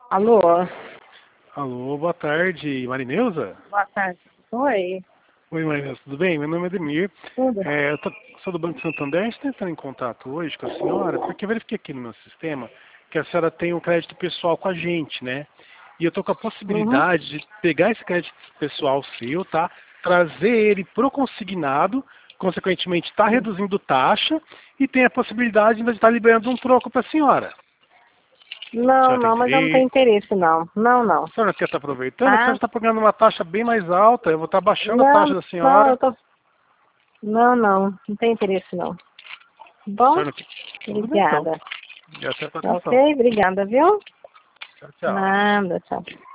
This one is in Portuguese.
Alô? Alô, boa tarde, Marineuza? Boa tarde. Oi. Oi, Marineuza, tudo bem? Meu nome é Ademir. Tudo? Eu sou do Banco Santander. A gente está entrando em contato hoje com a senhora, porque eu verifiquei aqui no meu sistema que a senhora tem um crédito pessoal com a gente, né? E eu estou com a Uhum. possibilidade de pegar esse crédito pessoal seu, tá? Trazer ele pro consignado, consequentemente está reduzindo taxa e tem a possibilidade de estar liberando um troco para a senhora. A Não, senhora tem não, mas eu não tenho interesse? interesse, não. Não, não. A senhora quer estar aproveitando? A senhora Tá? está pagando uma taxa bem mais alta. Eu vou estar baixando a Não, taxa da não, senhora. eu tô... Não, não. Não tenho interesse, não. A Bom? senhora não quer? Tudo bem, então. Obrigada. E até a Tá atenção. ok? Obrigada, viu? Tchau, tchau. Nada, tchau.